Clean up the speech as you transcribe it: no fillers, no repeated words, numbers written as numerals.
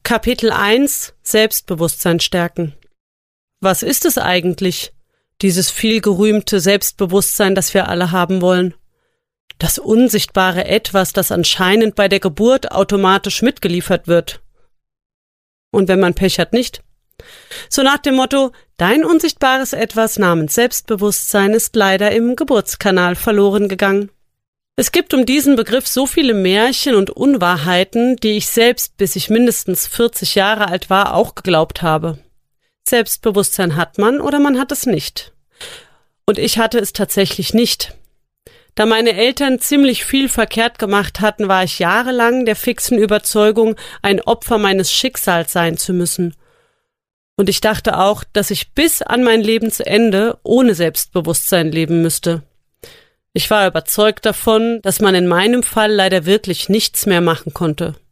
Kapitel 1: Selbstbewusstsein stärken. Was ist es eigentlich, dieses vielgerühmte Selbstbewusstsein, das wir alle haben wollen? Das unsichtbare Etwas, das anscheinend bei der Geburt automatisch mitgeliefert wird. Und wenn man Pech hat, nicht? So nach dem Motto, dein unsichtbares Etwas namens Selbstbewusstsein ist leider im Geburtskanal verloren gegangen. Es gibt um diesen Begriff so viele Märchen und Unwahrheiten, die ich selbst, bis ich mindestens 40 Jahre alt war, auch geglaubt habe. Selbstbewusstsein hat man oder man hat es nicht. Und ich hatte es tatsächlich nicht. Da meine Eltern ziemlich viel verkehrt gemacht hatten, war ich jahrelang der fixen Überzeugung, ein Opfer meines Schicksals sein zu müssen. Und ich dachte auch, dass ich bis an mein Lebensende ohne Selbstbewusstsein leben müsste. Ich war überzeugt davon, dass man in meinem Fall leider wirklich nichts mehr machen konnte.